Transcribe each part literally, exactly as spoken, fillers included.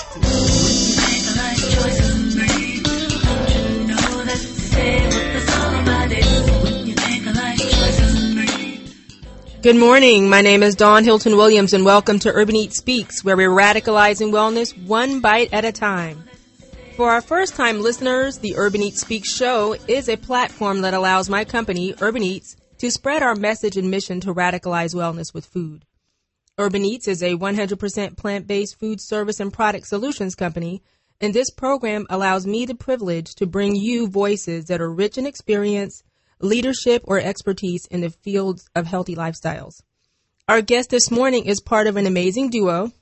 Good morning. My name is Dawn Hilton Williams, and welcome to Urban Eat Speaks, where we're radicalizing wellness one bite at a time. For our first-time listeners, the Urban Eat Speaks show is a platform that allows my company, Urban Eats, to spread our message and mission to radicalize wellness with food. Urban Eats is a one hundred percent plant-based food service and product solutions company, and this program allows me the privilege to bring you voices that are rich in experience, leadership, or expertise in the fields of healthy lifestyles. Our guest this morning is part of an amazing duo,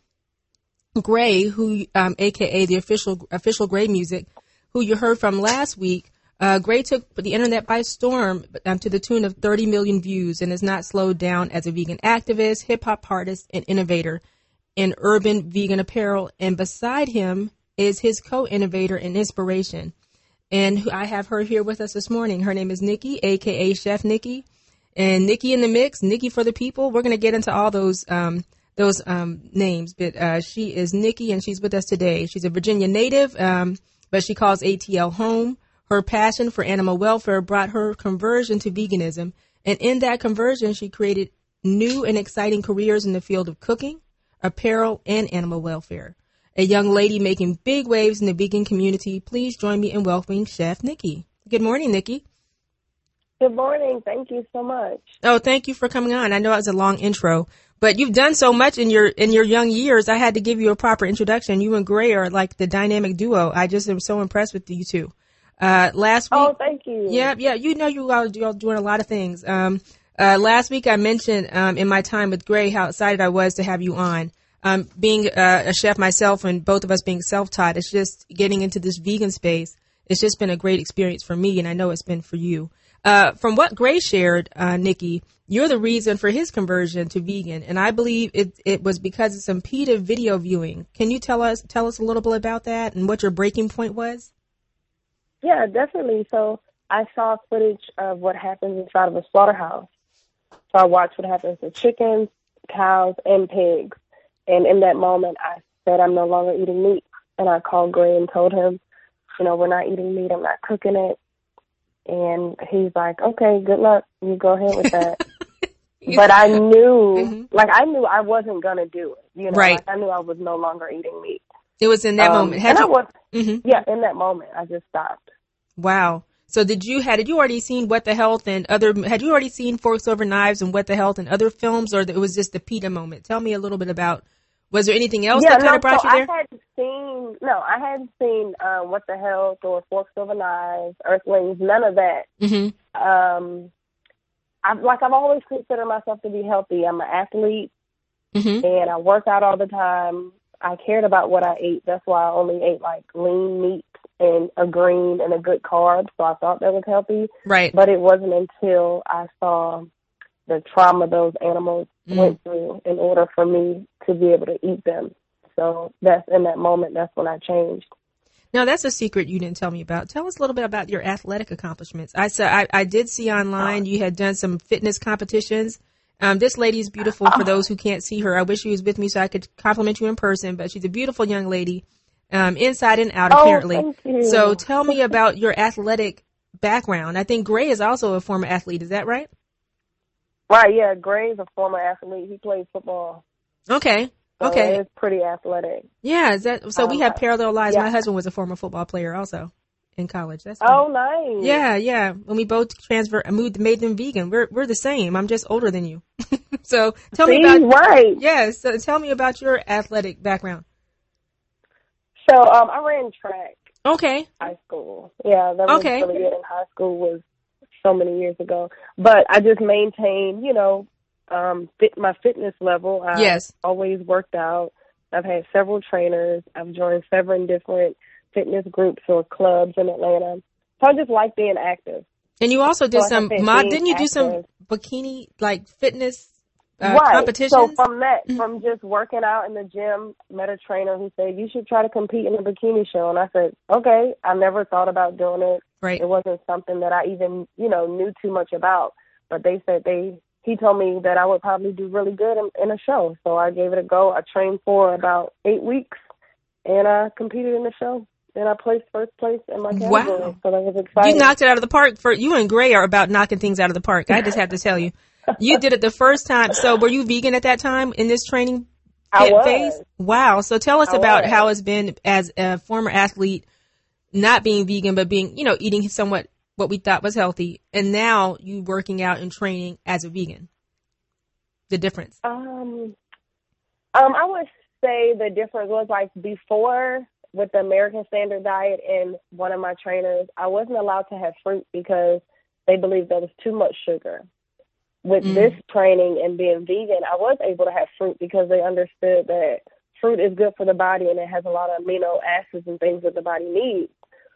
Gray, who, um, aka the official official Gray Music, who you heard from last week. Uh, Gray took the internet by storm um, to the tune of thirty million views and has not slowed down as a vegan activist, hip hop artist, and innovator in urban vegan apparel. And beside him is his co-innovator and inspiration. And I have her here with us this morning. Her name is Nikki, a k a. Chef Nikki. And Nikki in the mix, Nikki for the people. We're going to get into all those um, those um, names. But uh, she is Nikki, and she's with us today. She's a Virginia native, um, but she calls A T L home. Her passion for animal welfare brought her conversion to veganism. And in that conversion, she created new and exciting careers in the field of cooking, apparel, and animal welfare. A young lady making big waves in the vegan community. Please join me in welcoming Chef Nikki. Good morning, Nikki. Good morning. Thank you so much. Oh, thank you for coming on. I know it was a long intro, but you've done so much in your in your young years. I had to give you a proper introduction. You and Gray are like the dynamic duo. I just am so impressed with you two. Uh, last week. Oh, thank you. Yeah, yeah. You know you all you're doing a lot of things. Um, uh, last week I mentioned um, in my time with Gray how excited I was to have you on. Um, being uh, a chef myself and both of us being self-taught, it's just getting into this vegan space. It's just been a great experience for me, and I know it's been for you. Uh, from what Gray shared, uh, Nikki, you're the reason for his conversion to vegan, and I believe it, it was because of some PETA video viewing. Can you tell us tell us a little bit about that and what your breaking point was? Yeah, definitely. So I saw footage of what happens inside of a slaughterhouse. So I watched what happens to chickens, cows, and pigs. And in that moment, I said, I'm no longer eating meat. And I called Gray and told him, you know, we're not eating meat. I'm not cooking it. And he's like, okay, good luck. You go ahead with that. But I knew, mm-hmm. like, I knew I wasn't going to do it. You know, right. Like, I knew I was no longer eating meat. It was in that um, moment. Had and you... I was, mm-hmm. Yeah, in that moment, I just stopped. Wow. So did you, had you already seen What the Health and other, had you already seen Forks Over Knives and What the Health and other films, or it was just the PETA moment? Tell me a little bit about. Was there anything else yeah, that kind no, of brought so you there? I hadn't seen, no, I hadn't seen um, What the Health or Forks Over Knives, Earthlings, none of that. Mm-hmm. Um, I've, like, I've always considered myself to be healthy. I'm an athlete, mm-hmm. and I work out all the time. I cared about what I ate. That's why I only ate, like, lean meat and a green and a good carb, so I thought that was healthy. Right. But it wasn't until I saw the trauma those animals mm. went through in order for me to be able to eat them. So that's in that moment, that's when I changed. Now, that's a secret you didn't tell me about. Tell us a little bit about your athletic accomplishments. I saw, I, I did see online you had done some fitness competitions. Um, this lady is beautiful for those who can't see her. I wish she was with me so I could compliment you in person, but she's a beautiful young lady, um, inside and out, apparently. Oh, thank you. So tell me about your athletic background. I think Gray is also a former athlete. Is that right? Right, yeah. Gray's a former athlete. He played football. Okay. So okay. It's pretty athletic. Yeah, is that so? Um, we have parallel lives. Yeah. My husband was a former football player, also in college. That's oh, funny. nice. Yeah, yeah. When we both transferred, moved, made them vegan. We're we're the same. I'm just older than you. So tell See, me about right. Yeah. So tell me about your athletic background. So um, I ran track. Okay. High school. Yeah, that was okay. really good in high school. Was so many years ago. But I just maintained, you know, um, fit my fitness level. I yes. always worked out. I've had several trainers. I've joined several different fitness groups or clubs in Atlanta. So I just like being active. And you also did so some like mod. Didn't you active. do some bikini like fitness uh, right. competitions? So from that, from just working out in the gym, met a trainer who said you should try to compete in a bikini show, and I said, okay. I never thought about doing it. Right. It wasn't something that I even, you know, knew too much about. But they said they. He told me that I would probably do really good in, in a show, so I gave it a go. I trained for about eight weeks, and I competed in the show. And I placed first place in my category. Wow. So that was exciting. You knocked it out of the park. For you and Gray are about knocking things out of the park. I just have to tell you. You did it the first time. So were you vegan at that time in this training I was. phase? Wow. So tell us I about was. how it's been as a former athlete, not being vegan, but being, you know, eating somewhat what we thought was healthy. And now you working out and training as a vegan. The difference. Um, um, I would say the difference was like before with the American Standard Diet and one of my trainers, I wasn't allowed to have fruit because they believed there was too much sugar. With Mm. this training and being vegan, I was able to have fruit because they understood that fruit is good for the body and it has a lot of amino acids and things that the body needs.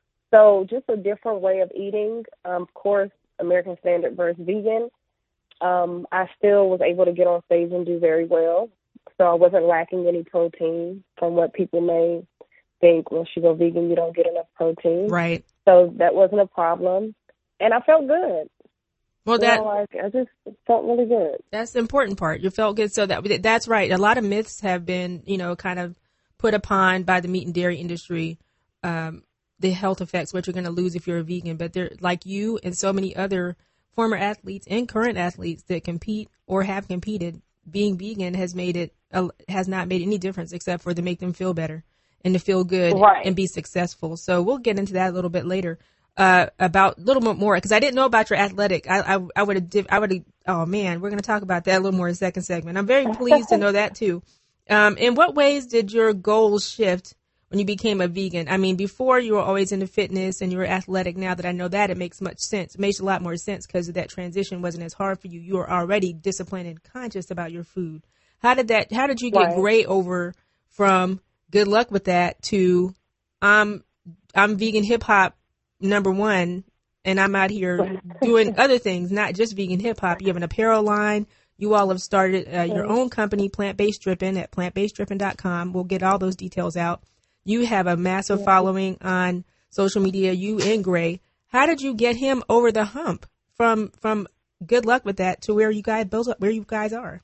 So just a different way of eating. Um, of course, American Standard versus vegan. Um, I still was able to get on stage and do very well. So I wasn't lacking any protein from what people may think. Once you go vegan, you don't get enough protein. Right. So that wasn't a problem. And I felt good. Well, You that know, like, I just felt really good. that's the important part. You felt good. So that that's right. A lot of myths have been, you know, kind of put upon by the meat and dairy industry. Um, the health effects, what you're going to lose if you're a vegan. But they're like you and so many other former athletes and current athletes that compete or have competed. Being vegan has made it uh, has not made any difference except for to make them feel better and to feel good Right. and be successful. So we'll get into that a little bit later. Uh, about a little bit more because I didn't know about your athletic. I I, I would have. Div- I would have. Oh man, we're going to talk about that a little more in the second segment. I'm very pleased to know that too. Um, in what ways did your goals shift when you became a vegan? I mean, before you were always into fitness and you were athletic. Now that I know that, it makes much sense. It makes a lot more sense because that transition wasn't as hard for you. You were already disciplined and conscious about your food. How did that? How did you get Right. gray over from good luck with that to I'm I'm vegan hip hop number one, and I'm out here doing other things, not just vegan hip hop. You have an apparel line. You all have started uh, your own company, Plant Based Dripping, at plant based dripping dot com. We'll get all those details out. You have a massive Yeah. following on social media, you and Gray. How did you get him over the hump from from good luck with that to where you guys both where you guys are?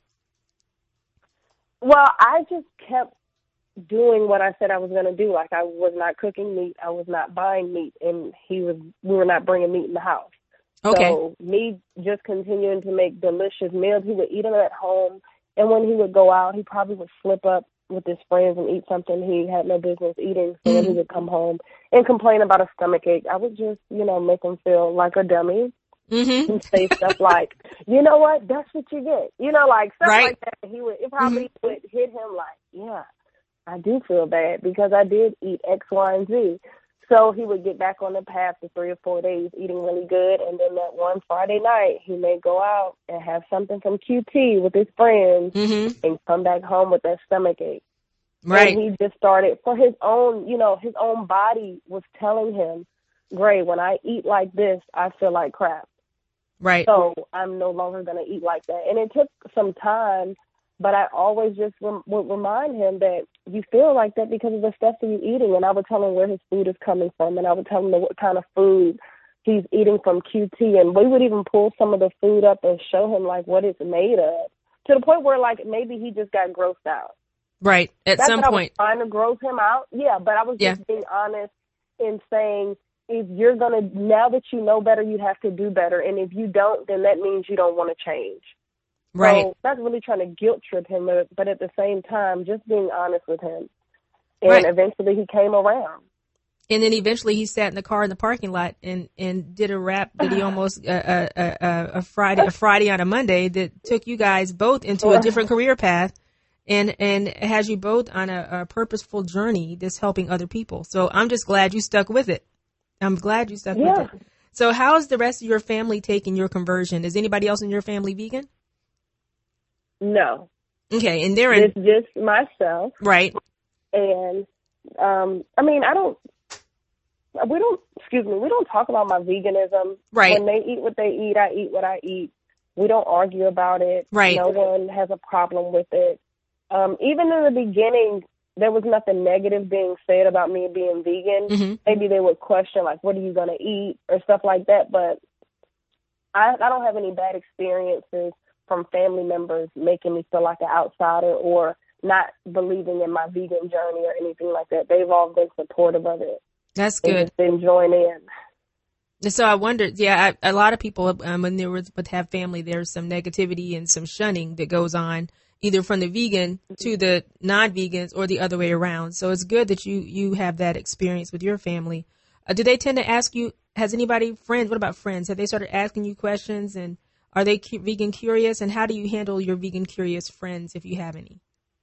Well, I just kept doing what I said I was going to do. Like, I was not cooking meat. I was not buying meat, and he was. We were not bringing meat in the house. Okay. So me just continuing to make delicious meals. He would eat them at home, and when he would go out, he probably would slip up with his friends and eat something he had no business eating. So when he would come home and complain about a stomach ache, I would just, you know, make him feel like a dummy. Mm-hmm. And say stuff like, you know what, that's what you get. You know, like stuff Right. like that. He would, it probably would hit him like, yeah, I do feel bad because I did eat X, Y, and Z. So he would get back on the path for three or four days eating really good. And then that one Friday night, he may go out and have something from Q T with his friends Mm-hmm. and come back home with that stomach ache. Right. And he just started, for his own, you know, his own body was telling him, Gray, when I eat like this, I feel like crap. Right. So I'm no longer going to eat like that. And it took some time, but I always just rem- would remind him that you feel like that because of the stuff that you're eating. And I would tell him where his food is coming from, and I would tell him what kind of food he's eating from Q T. And we would even pull some of the food up and show him, like, what it's made of, to the point where, like, maybe he just got grossed out. Right. At That's some what point. I was trying to gross him out. Yeah, but I was Yeah. just being honest in saying, if you're going to, now that you know better, you have to do better. And if you don't, then that means you don't want to change. Right. So that's really trying to guilt trip him, but at the same time, just being honest with him. And Right. eventually he came around. And then eventually he sat in the car in the parking lot and, and did a rap that he almost uh, uh, uh, uh, a Friday a Friday on a Monday that took you guys both into a different career path and and has you both on a, a purposeful journey that's helping other people. So I'm just glad you stuck with it. I'm glad you stuck Yeah. with it. So how's the rest of your family taking your conversion? Is anybody else in your family vegan? No. Okay, and they're in It's just myself. right. And, um, I mean, I don't, we don't, excuse me, we don't talk about my veganism. Right. When they eat what they eat, I eat what I eat. We don't argue about it. Right. No one has a problem with it. Um, even in the beginning, there was nothing negative being said about me being vegan. Mm-hmm. Maybe they would question, like, what are you going to eat or stuff like that. But I, I don't have any bad experiences from family members making me feel like an outsider or not believing in my vegan journey or anything like that. They've all been supportive of it. That's good. Just been joining in. And so I wondered, yeah, I, a lot of people, um, when they would have family, there's some negativity and some shunning that goes on, either from the vegan to the non-vegans or the other way around. So it's good that you, you have that experience with your family. Uh, do they tend to ask you, has anybody, friends, what about friends? Have they started asking you questions, and are they cu- vegan curious? And how do you handle your vegan curious friends, if you have any?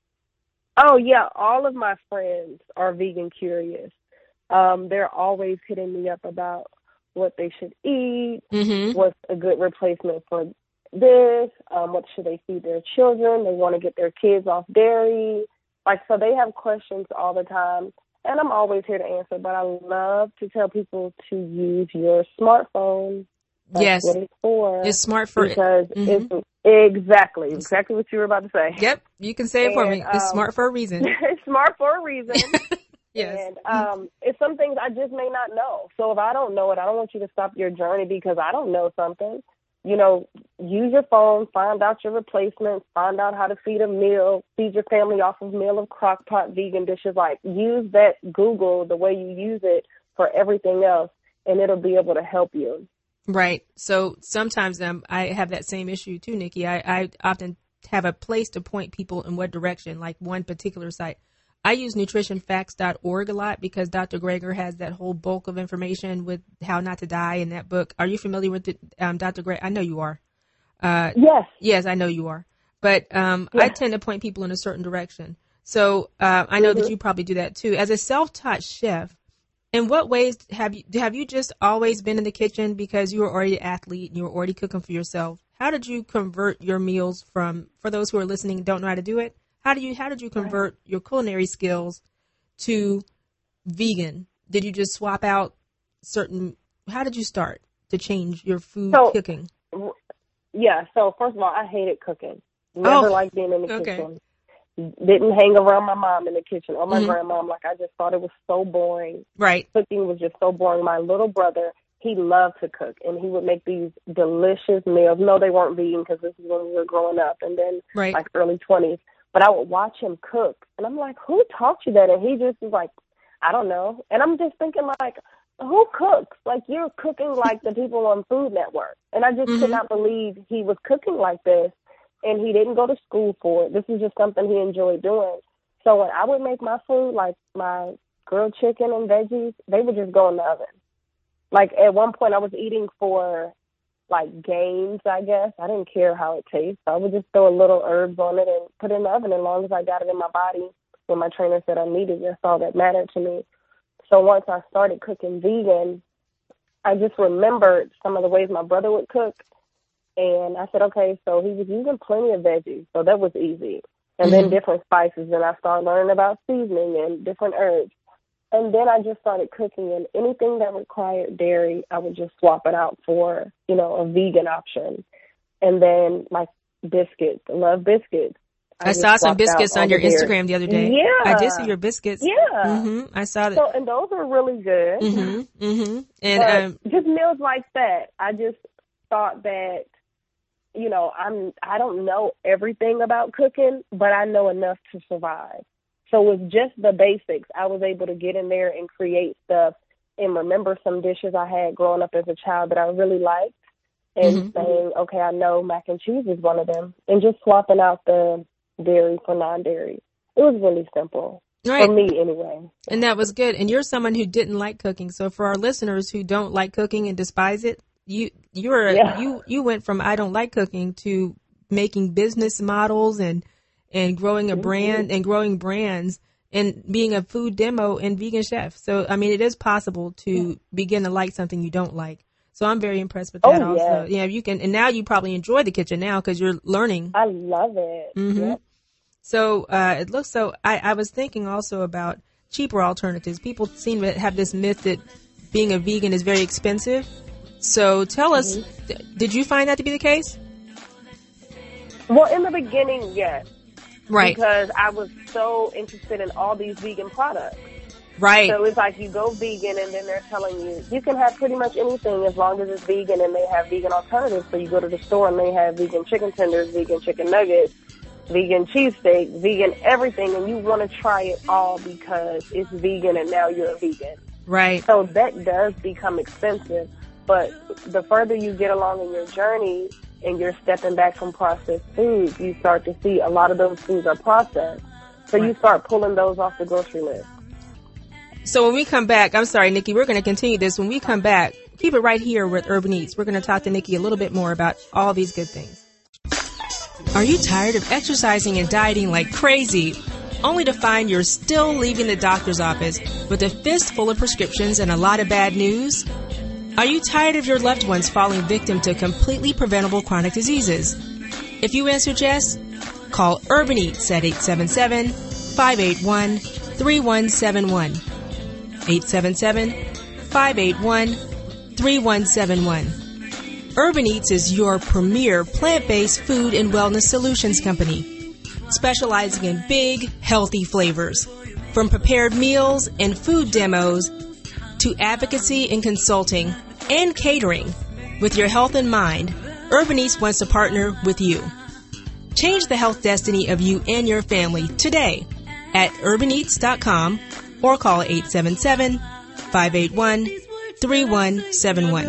Oh, yeah. All of my friends are vegan curious. Um, they're always hitting me up about what they should eat, mm-hmm. what's a good replacement for this, um, what should they feed their children. They want to get their kids off dairy. Like, so they have questions all the time, and I'm always here to answer, but I love to tell people to use your smartphone. That's yes. what it's for. It's smart for because mm-hmm. it's exactly, exactly what you were about to say. Yep. You can say it for and, me. It's um, smart for a reason. It's smart for a reason. Yes. And um, it's some things I just may not know. So if I don't know it, I don't want you to stop your journey because I don't know something. You know, use your phone, find out your replacements, find out how to feed a meal, feed your family off of meal of crock pot vegan dishes. Like, use that Google the way you use it for everything else, and it'll be able to help you. Right. So sometimes um, I have that same issue too, Nikki. I, I often have a place to point people in what direction, like one particular site. I use nutrition facts dot org a lot because Doctor Greger has that whole bulk of information with how not to die in that book. Are you familiar with it, um, Doctor Greger? I know you are. Uh, yes. Yes, I know you are. But um, yes. I tend to point people in a certain direction. So uh, I know mm-hmm. that you probably do that too. As a self-taught chef, in what ways have you have you just always been in the kitchen because you were already an athlete and you were already cooking for yourself? How did you convert your meals from, for those who are listening and don't know how to do it, How do you how did you convert your culinary skills to vegan? Did you just swap out certain? How did you start to change your food so, cooking? Yeah. So first of all, I hated cooking. Never oh, liked being in the okay. kitchen. Didn't hang around my mom in the kitchen or my mm-hmm. grandmom. Like, I just thought it was so boring. Right. Cooking was just so boring. My little brother, he loved to cook, and he would make these delicious meals. No, they weren't vegan because this is when we were growing up, and then right. like early twenties. But I would watch him cook, and I'm like, who taught you that? And he just was like, I don't know. And I'm just thinking, like, who cooks? Like, you're cooking like the people on Food Network. And I just mm-hmm. could not believe he was cooking like this, and he didn't go to school for it. This is just something he enjoyed doing. So when I would make my food, like my grilled chicken and veggies, they would just go in the oven. Like, at one point, I was eating for like gains, I guess. I didn't care how it tastes. I would just throw a little herbs on it and put it in the oven as long as I got it in my body. When my trainer said I needed it, that's all that mattered to me. So once I started cooking vegan, I just remembered some of the ways my brother would cook. And I said, okay, so he was using plenty of veggies, so that was easy. And mm-hmm. then different spices, and I started learning about seasoning and different herbs. And then I just started cooking, and anything that required dairy, I would just swap it out for, you know, a vegan option. And then, like, biscuits. I love biscuits. I, I saw some biscuits on your Instagram the other day. Yeah. I did see your biscuits. Yeah. Mm-hmm. I saw that. So, and those are really good. Mm-hmm. Mm-hmm. And but um, just meals like that, I just thought that, you know, I'm, I don't know everything about cooking, but I know enough to survive. So with just the basics, I was able to get in there and create stuff and remember some dishes I had growing up as a child that I really liked, and mm-hmm. saying, okay, I know mac and cheese is one of them, and just swapping out the dairy for non-dairy. It was really simple. Right. For me, anyway. And that was good. And you're someone who didn't like cooking. So for our listeners who don't like cooking and despise it, you you're yeah. you you went from I don't like cooking to making business models and and growing a brand and growing brands and being a food demo and vegan chef. So I mean, it is possible to yeah. begin to like something you don't like. So I'm very impressed with that. Oh, also, yes. yeah, you can, and now you probably enjoy the kitchen now because you're learning. I love it. Mm-hmm. Yep. So uh, it looks so. I, I was thinking also about cheaper alternatives. People seem to have this myth that being a vegan is very expensive. So tell us, mm-hmm. th- did you find that to be the case? Well, in the beginning, yes. Right. Because I was so interested in all these vegan products. Right. So it's like you go vegan and then they're telling you, you can have pretty much anything as long as it's vegan, and they have vegan alternatives. So you go to the store and they have vegan chicken tenders, vegan chicken nuggets, vegan cheesesteak, vegan everything, and you want to try it all because it's vegan and now you're a vegan. Right. So that does become expensive, but the further you get along in your journey and you're stepping back from processed foods, you start to see a lot of those foods are processed. So right. you start pulling those off the grocery list. So when we come back, I'm sorry, Nikki, we're going to continue this. When we come back, keep it right here with Urban Eats. We're going to talk to Nikki a little bit more about all these good things. Are you tired of exercising and dieting like crazy, only to find you're still leaving the doctor's office with a fist full of prescriptions and a lot of bad news? Are you tired of your loved ones falling victim to completely preventable chronic diseases? If you answered yes, call Urban Eats at eight seven seven, five eight one, three one seven one. eight seven seven, five eight one, three one seven one. Urban Eats is your premier plant-based food and wellness solutions company, specializing in big, healthy flavors. From prepared meals and food demos to advocacy and consulting and catering. With your health in mind, Urban Eats wants to partner with you. Change the health destiny of you and your family today at urban eats dot com or call eight seven seven, five eight one, three one seven one.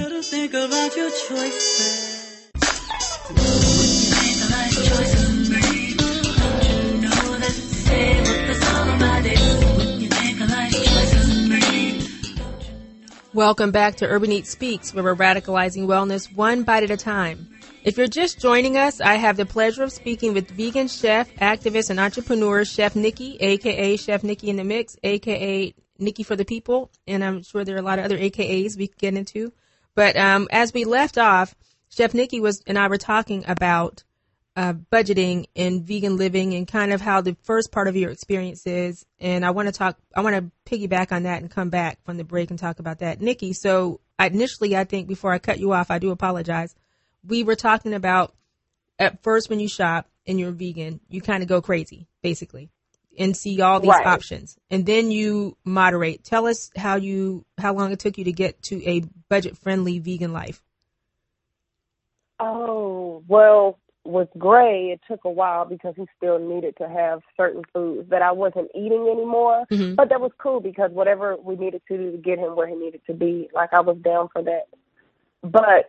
Welcome back to Urban Eats Speaks, where we're radicalizing wellness one bite at a time. If you're just joining us, I have the pleasure of speaking with vegan chef, activist, and entrepreneur Chef Nikki, a k a. Chef Nikki in the Mix, a k a. Nikki for the People, and I'm sure there are a lot of other A K As we can get into. But um, as we left off, Chef Nikki was and I were talking about uh, budgeting and vegan living and kind of how the first part of your experience is. And I want to talk, I want to piggyback on that and come back from the break and talk about that. Nikki, so I, initially, I think before I cut you off, I do apologize. We were talking about at first when you shop and you're vegan, you kind of go crazy, basically, and see all these right. options. And then you moderate. Tell us how you, how long it took you to get to a budget-friendly vegan life. Oh, well, with Gray, it took a while because he still needed to have certain foods that I wasn't eating anymore. Mm-hmm. But that was cool because whatever we needed to do to get him where he needed to be, like I was down for that. But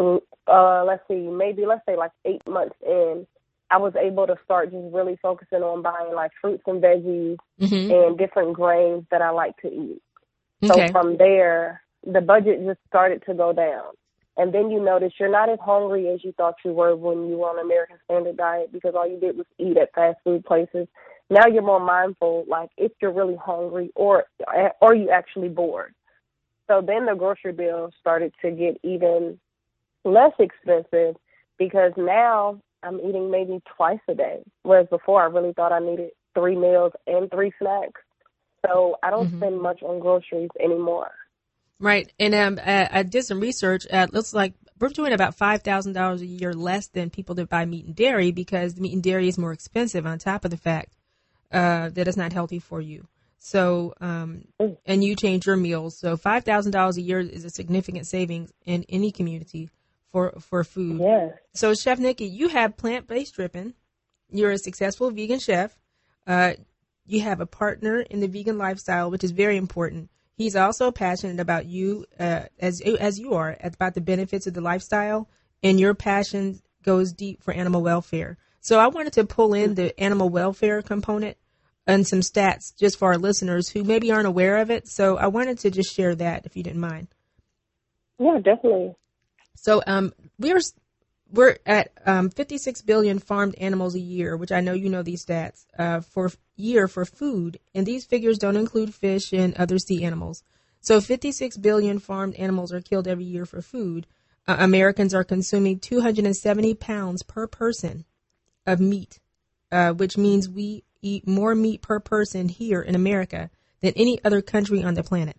uh, let's see, maybe let's say like eight months in, I was able to start just really focusing on buying like fruits and veggies mm-hmm. and different grains that I like to eat. Okay. So from there, the budget just started to go down. And then you notice you're not as hungry as you thought you were when you were on American Standard Diet because all you did was eat at fast food places. Now you're more mindful, like if you're really hungry or or you actually bored. So then the grocery bill started to get even less expensive because now I'm eating maybe twice a day, whereas before I really thought I needed three meals and three snacks. So I don't mm-hmm. spend much on groceries anymore. Right. And um, I, I did some research. Uh, it looks like we're doing about five thousand dollars a year less than people that buy meat and dairy because meat and dairy is more expensive on top of the fact uh, that it's not healthy for you. So, um, and you change your meals. So five thousand dollars a year is a significant savings in any community for, for food. Yes. So Chef Nikki, you have plant-based dripping. You're a successful vegan chef. Uh, you have a partner in the vegan lifestyle, which is very important. He's also passionate about you, uh, as as you are, about the benefits of the lifestyle, and your passion goes deep for animal welfare. So I wanted to pull in the animal welfare component and some stats just for our listeners who maybe aren't aware of it. So I wanted to just share that, if you didn't mind. Yeah, definitely. So um, we're we're at um, fifty-six billion farmed animals a year, which I know you know these stats, uh, for year for food. And these figures don't include fish and other sea animals. So fifty-six billion farmed animals are killed every year for food. Uh, Americans are consuming two hundred seventy pounds per person of meat, uh, which means we eat more meat per person here in America than any other country on the planet.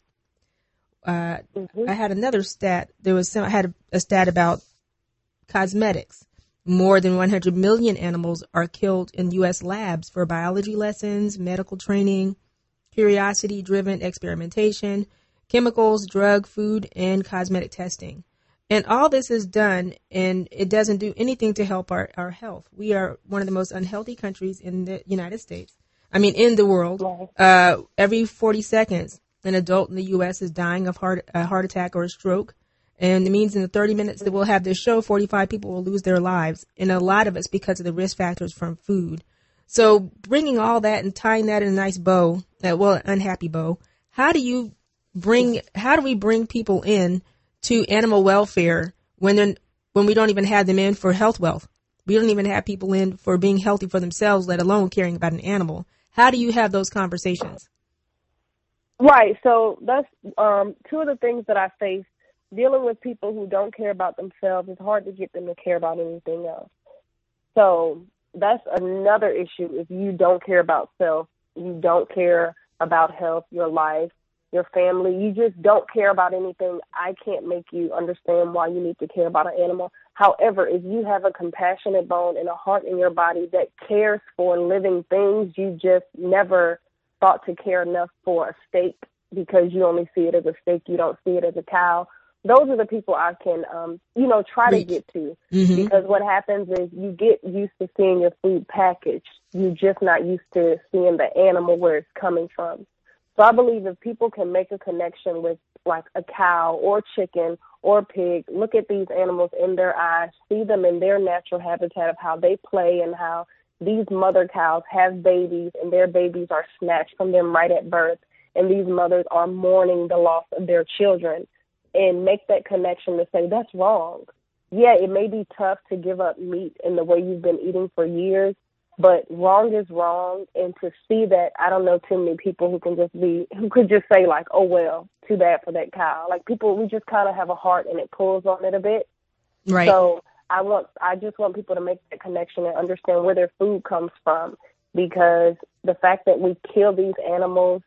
Uh, mm-hmm. I had another stat. There was some, I had a, a stat about cosmetics. More than one hundred million animals are killed in U S labs for biology lessons, medical training, curiosity-driven experimentation, chemicals, drug, food, and cosmetic testing. And all this is done, and it doesn't do anything to help our, our health. We are one of the most unhealthy countries in the United States. I mean, in the world. Uh, every forty seconds, an adult in the U S is dying of heart, a heart attack or a stroke. And it means in the thirty minutes that we'll have this show, forty-five people will lose their lives. And a lot of it's because of the risk factors from food. So bringing all that and tying that in a nice bow, uh, well, unhappy bow, how do you bring, how do we bring people in to animal welfare when they're, when we don't even have them in for health wealth? We don't even have people in for being healthy for themselves, let alone caring about an animal. How do you have those conversations? Right. So that's um, two of the things that I face. Dealing with people who don't care about themselves, it's hard to get them to care about anything else. So that's another issue. If you don't care about self, you don't care about health, your life, your family, you just don't care about anything, I can't make you understand why you need to care about an animal. However, if you have a compassionate bone and a heart in your body that cares for living things, you just never thought to care enough for a steak because you only see it as a steak, you don't see it as a cow. Those are the people I can, um, you know, try Reach. to get to. Mm-hmm. Because what happens is you get used to seeing your food packaged. You're just not used to seeing the animal where it's coming from. So I believe if people can make a connection with like a cow or chicken or pig, look at these animals in their eyes, see them in their natural habitat of how they play and how these mother cows have babies and their babies are snatched from them right at birth. And these mothers are mourning the loss of their children. And make that connection to say, that's wrong. Yeah, it may be tough to give up meat in the way you've been eating for years, but wrong is wrong. And to see that, I don't know too many people who can just be, who could just say like, oh, well, too bad for that cow. Like people, we just kind of have a heart and it pulls on it a bit. Right. So I want, I just want people to make that connection and understand where their food comes from, because the fact that we kill these animals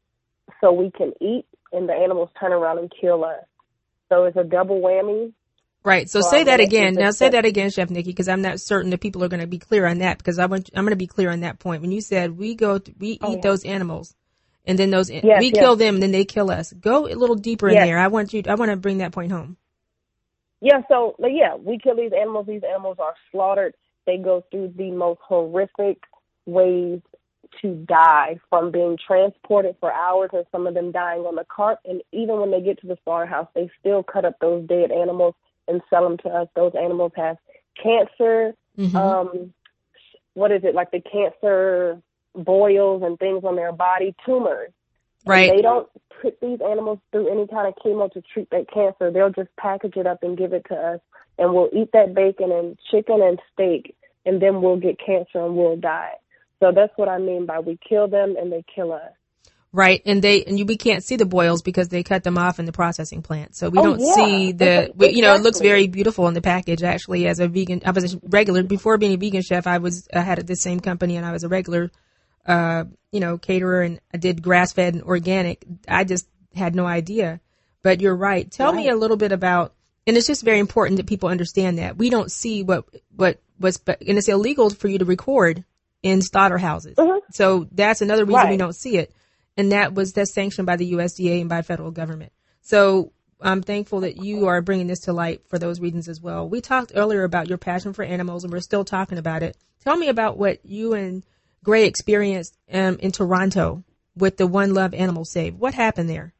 so we can eat and the animals turn around and kill us. So it's a double whammy. Right. So, so say that again. Now say that again, Chef Nikki, because I'm not certain that people are going to be clear on that, because I want, I'm going to be clear on that point. When you said we go, to, we oh, eat yeah. those animals and then those, yes, we yes. kill them and then they kill us. Go a little deeper yes. in there. I want you, I want to bring that point home. Yeah. So yeah, we kill these animals. These animals are slaughtered. They go through the most horrific ways to die, from being transported for hours and some of them dying on the cart. And even when they get to the slaughterhouse, they still cut up those dead animals and sell them to us. Those animals have cancer. Mm-hmm. Um, what is it? Like the cancer boils and things on their body, tumors. Right. And they don't put these animals through any kind of chemo to treat that cancer. They'll just package it up and give it to us. And we'll eat that bacon and chicken and steak, and then we'll get cancer and we'll die. So that's what I mean by we kill them and they kill us. Right. And they, and you, we can't see the boils because they cut them off in the processing plant. So we oh, don't yeah. see the, exactly. you know, it looks very beautiful in the package. Actually, as a vegan, I was a regular, before being a vegan chef, I was, I had the same company and I was a regular, uh, you know, caterer, and I did grass fed and organic. I just had no idea, but you're right. Tell right. me a little bit about, and it's just very important that people understand that we don't see what, what was, and it's illegal for you to record in slaughterhouses. Mm-hmm. So that's another reason right. we don't see it. And that was, that's sanctioned by the U S D A and by federal government. So I'm thankful that you are bringing this to light for those reasons as well. We talked earlier about your passion for animals, and we're still talking about it. Tell me about what you and Gray experienced um, in Toronto with the One Love Animal Save. What happened there?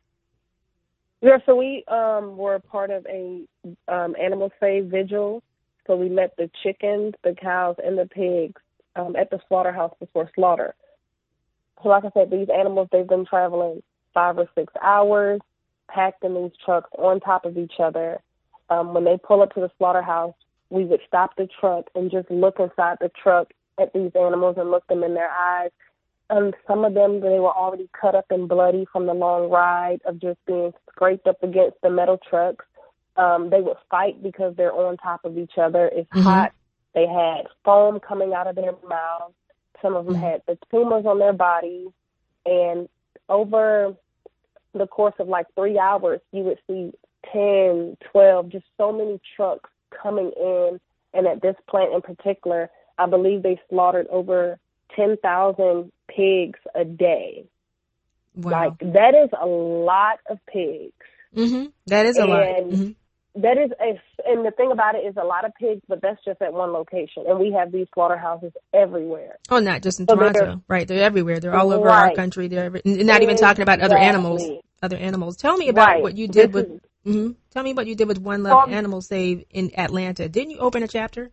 Yeah, so we um, were part of a um, animal save vigil. So we let the chickens, the cows, and the pigs um, at the slaughterhouse before slaughter. So like I said, these animals, they've been traveling five or six hours, packed in these trucks on top of each other. Um, when they pull up to the slaughterhouse, we would stop the truck and just look inside the truck at these animals and look them in their eyes. And some of them, they were already cut up and bloody from the long ride of just being scraped up against the metal trucks. Um, they would fight because they're on top of each other. It's mm-hmm. hot. They had foam coming out of their mouths. Some of them mm-hmm. had the tumors on their bodies. And over the course of like three hours, you would see ten, twelve, just so many trucks coming in. And at this plant in particular, I believe they slaughtered over ten thousand pigs a day. Wow. Like, that is a lot of pigs. Mm-hmm. That is a and, lot. Mm-hmm. that is a, and the thing about it is a lot of pigs, but that's just at one location, and we have these slaughterhouses everywhere. Oh, not just in so Toronto, they're, right? They're everywhere. They're all over right. our country. They're every, not even talking about other animals. Other animals. Tell me about right. what you did this with. Is, mm-hmm. Tell me what you did with One Love um, Animal Save in Atlanta. Didn't you open a chapter?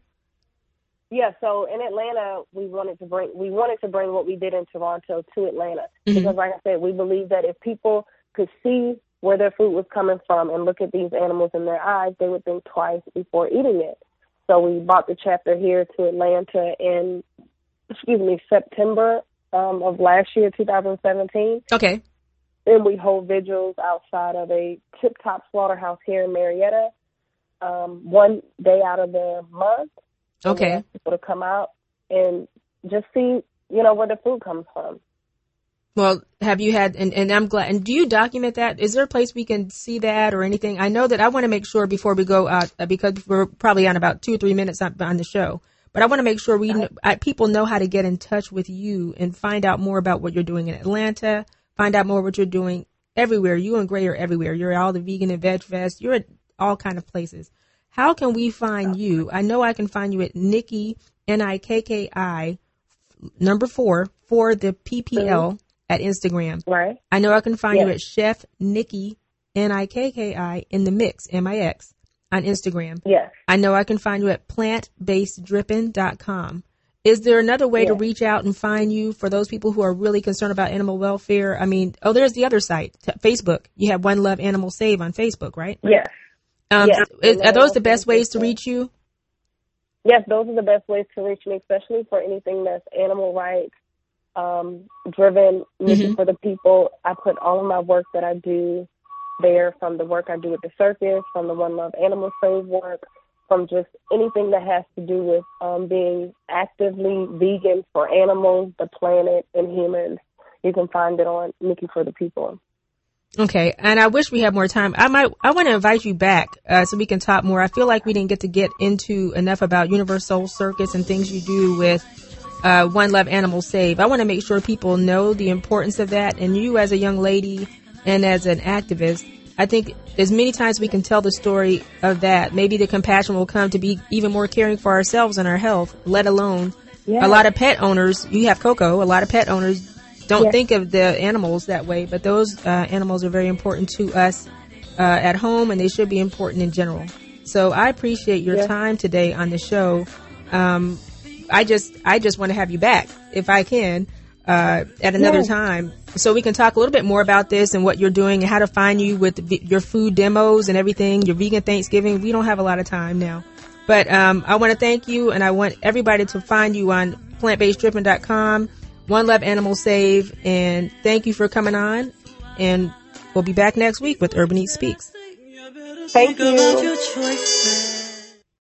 Yeah. So in Atlanta, we wanted to bring we wanted to bring what we did in Toronto to Atlanta mm-hmm. because, like I said, we believe that if people could see where their food was coming from and look at these animals in their eyes, they would think twice before eating it. So we brought the chapter here to Atlanta in, excuse me, September um, of last year, two thousand seventeen. Okay. And we hold vigils outside of a Tip Top Slaughterhouse here in Marietta, um, one day out of the month. Okay. So people to come out and just see, you know, where the food comes from. Well, have you had, and, and I'm glad, and do you document that? Is there a place we can see that or anything? I know that I want to make sure before we go out, because we're probably on about two or three minutes on, on the show, but I want to make sure we know, I, people know how to get in touch with you and find out more about what you're doing in Atlanta, find out more what you're doing everywhere. You and Gray are everywhere. You're at all the Vegan and Veg Fest. You're at all kind of places. How can we find you? I know I can find you at Nikki, N I K K I, number four, for the P P L. Mm-hmm. At Instagram. Right. I know I can find yes. you at Chef Nikki, N I K K I, in the mix, M I X, on Instagram. Yes. I know I can find you at plant based dripping dot com. Is there another way yes. to reach out and find you for those people who are really concerned about animal welfare? I mean, oh, there's the other site, t- Facebook. You have One Love Animal Save on Facebook, right? Yes. Um, yes. Is, are those the best ways to reach you? Yes, those are the best ways to reach me, especially for anything that's animal rights. Um, driven, mm-hmm. for the people. I put all of my work that I do there, from the work I do at the circus, from the One Love Animal Save work, from just anything that has to do with um, being actively vegan for animals, the planet, and humans. You can find it on Nikki for the People. Okay, and I wish we had more time. I might, I want to invite you back uh, so we can talk more. I feel like we didn't get to get into enough about Universal Circus and things you do with Uh, One Love Animal Save. I want to make sure people know the importance of that. And you as a young lady and as an activist, I think as many times we can tell the story of that, maybe the compassion will come to be even more caring for ourselves and our health, let alone yeah. a lot of pet owners. You have Coco. A lot of pet owners don't yeah. think of the animals that way, but those uh, animals are very important to us uh, at home, and they should be important in general. So I appreciate your yeah. time today on the show. Um, I just, I just want to have you back if I can, uh, at another yeah. time, so we can talk a little bit more about this and what you're doing and how to find you with v- your food demos and everything, your vegan Thanksgiving. We don't have a lot of time now, but, um, I want to thank you, and I want everybody to find you on plant based dripping dot com, One Love Animal Save, and thank you for coming on, and we'll be back next week with Urban Eats Speaks. Thank you.